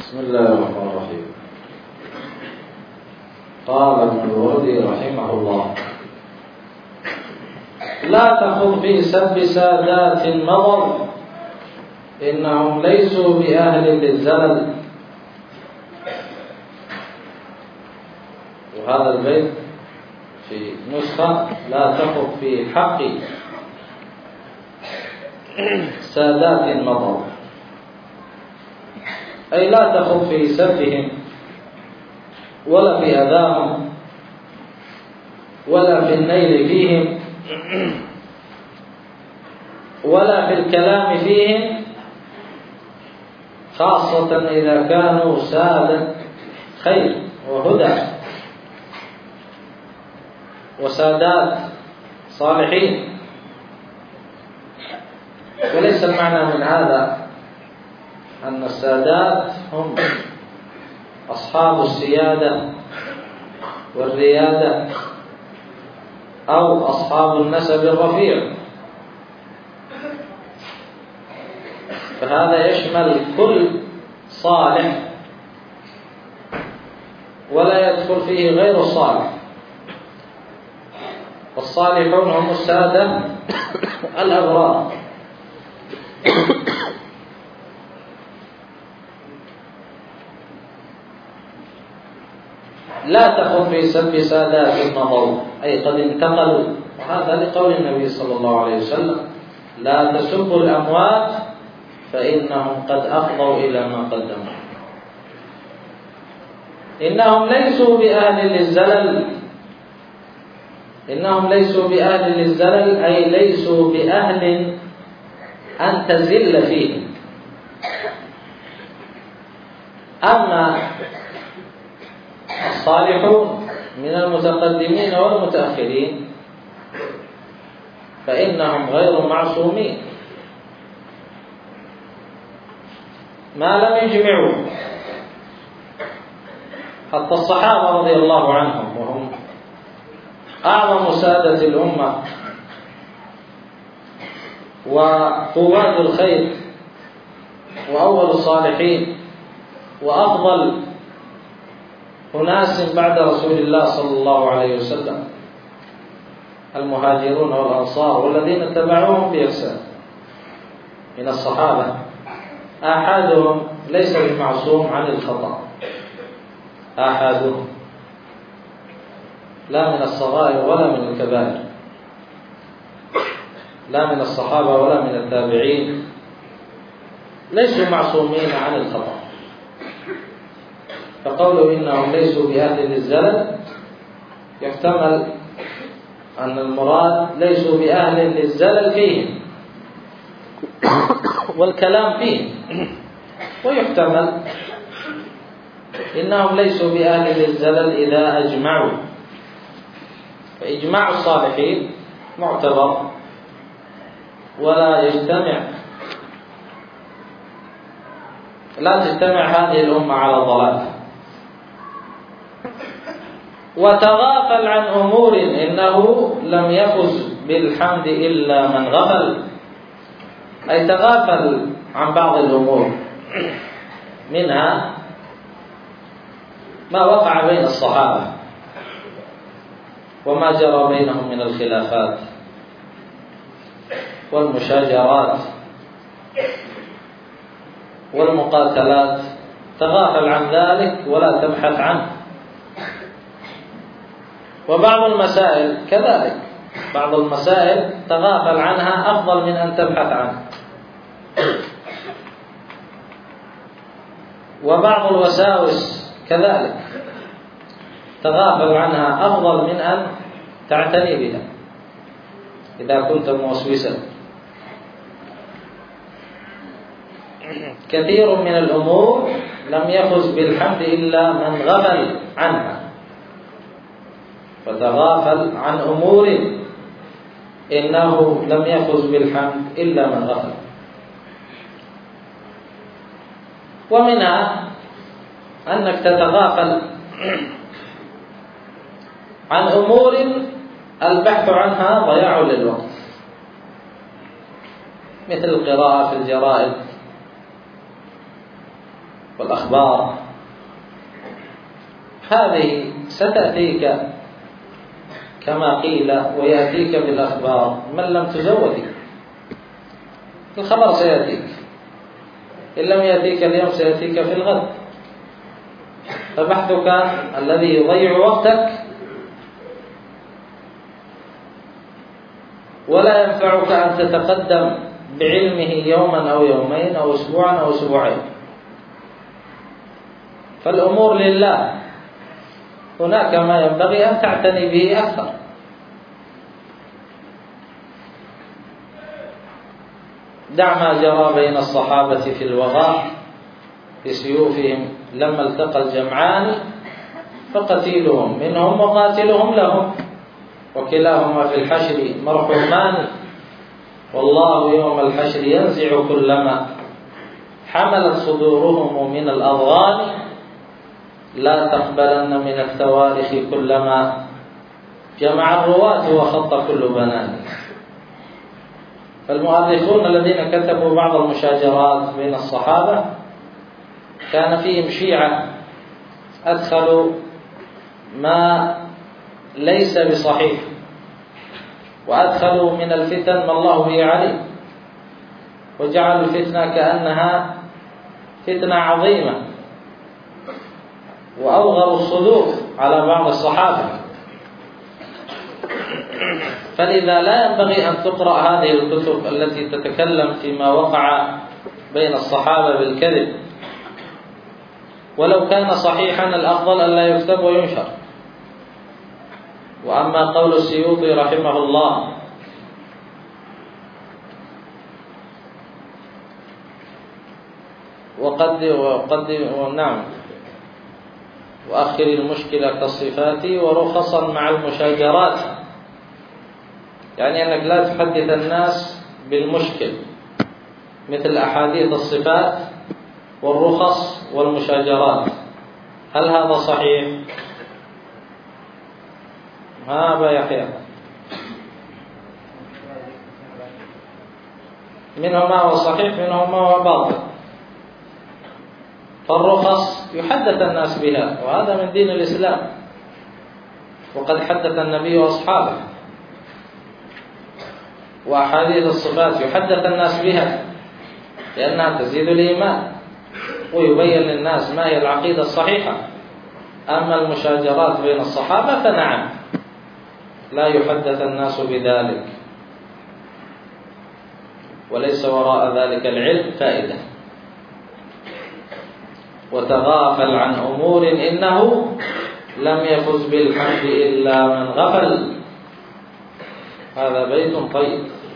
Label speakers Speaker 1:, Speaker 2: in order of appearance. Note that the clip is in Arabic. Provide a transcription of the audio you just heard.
Speaker 1: بسم الله الرحمن الرحيم. قال ابن الوردي رحمه الله: لا تخض في سب سادات مضر إنهم ليسوا بأهل للزلل. وهذا البيت في نسخة: لا تخض في حق سادات مضر، أي لا تخض في سبهم ولا في أذاهم ولا في النيل فيهم ولا في الكلام فيهم، خاصة إذا كانوا سادة خير وهدى وسادات صالحين. وليس المعنى من هذا أن السادات هم أصحاب السيادة والريادة أو أصحاب النسب الرفيع، فهذا يشمل كل صالح ولا يدخل فيه غير الصالح. والصالحون هم السادة الأبرار. لا تخض في سب سادات المضر، أي قد انتقلوا، وهذا لقول النبي صلى الله عليه وسلم: لا تسبوا الأموات فإنهم قد أفضوا إلى ما قدموا. إنهم ليسوا بأهل للزلل، إنهم ليسوا بأهل للزلل أي ليسوا بأهل أن تزل فيهم. أما الصالحون من المتقدمين والمتأخرين فإنهم غير معصومين ما لم يجمعوا. حتى الصحابة رضي الله عنهم وهم أعظم سادة الأمة وقواد الخير وأول الصالحين وأفضل أناس بعد رسول الله صلى الله عليه وسلم، المهاجرون والأنصار والذين اتبعوهم بإحسان من الصحابة، أحدهم ليس بمعصوم عن الخطأ، أحدهم لا من الصغائر ولا من الكبائر، لا من الصحابة ولا من التابعين، ليسوا معصومين عن الخطأ. فقوله إنهم ليسوا بأهل للزلل يحتمل أن المراد ليسوا بأهل للزلل فيهم والكلام فيهم، ويحتمل إنهم ليسوا بأهل للزلل إذا أجمعوا، فإجماع الصالحين معتبر ولا يجتمع، لا تجتمع هذه الأمة على ضلال. وتغافل عن أمور إنه لم يفز بالحمد إلا من غفل، أي تغافل عن بعض الأمور، منها ما وقع بين الصحابة وما جرى بينهم من الخلافات والمشاجرات والمقاتلات، تغافل عن ذلك ولا تبحث عنه. وبعض المسائل كذلك، بعض المسائل تغافل عنها أفضل من أن تبحث عنها. وبعض الوساوس كذلك تغافل عنها أفضل من أن تعتني بها إذا كنت موسوسا. كثير من الأمور لم يفز بالحمد إلا من غفل عنها، فتغافل عن أمور إنه لم يفز بالحمد إلا من غفل. ومنها أنك تتغافل عن أمور البحث عنها ضياع للوقت، مثل القراءة في الجرائد والأخبار، هذه ستأتيك كما قيل ويأتيك بالأخبار من لم تزودي. الخبر سيأتيك، إن لم يأتيك اليوم سيأتيك في الغد. فبحثك الذي يضيع وقتك ولا ينفعك أن تتقدم بعلمه يوما أو يومين أو أسبوعا أو أسبوعين. فالأمور لله، هناك ما ينبغي أن تعتني به أكثر. دع ما جرى بين الصحابة في الوغى بسيوفهم لما التقى الجمعان، فقتيلهم منهم وقاتلهم لهم، وكلاهما في الحشر مرحومان. والله يوم الحشر ينزع كلما حملت صدورهم من الأضغان، لا تقبلن من التواريخ كلما جمع الرواة وخط كل بنان. فالمؤرخون الذين كتبوا بعض المشاجرات بين الصحابة كان فيهم شيعة أدخلوا ما ليس بصحيح، وأدخلوا من الفتن ما الله به عليم، وجعلوا الفتنة كأنها فتنة عظيمة، وأوغروا الصدور على بعض الصحابة. فلذا لا ينبغي أن تقرأ هذه الكتب التي تتكلم فيما وقع بين الصحابة بالكذب، ولو كان صحيحا الأفضل أن لا يكتب وينشر. وأما قول السيوطي رحمه الله نعم، وأخر المشكلة كالصفات ورخصا مع المشاجرات، يعني أنك لا تحدث الناس بالمشكل مثل أحاديث الصفات والرخص والمشاجرات. هل هذا صحيح؟ أبا يحيى، منهما هو صحيح منهما هو باطل. فالرخص يحدث الناس بها، وهذا من دين الإسلام، وقد حدث النبي وأصحابه. وأحاديث الصفات يحدث الناس بها لأنها تزيد الإيمان ويبين للناس ما هي العقيدة الصحيحة. أما المشاجرات بين الصحابة فنعم، لا يحدث الناس بذلك، وليس وراء ذلك العلم فائدة. وتغافل عن أمور إنه لم يفز بالحمد إلا من غفل. هذا بيت طيب.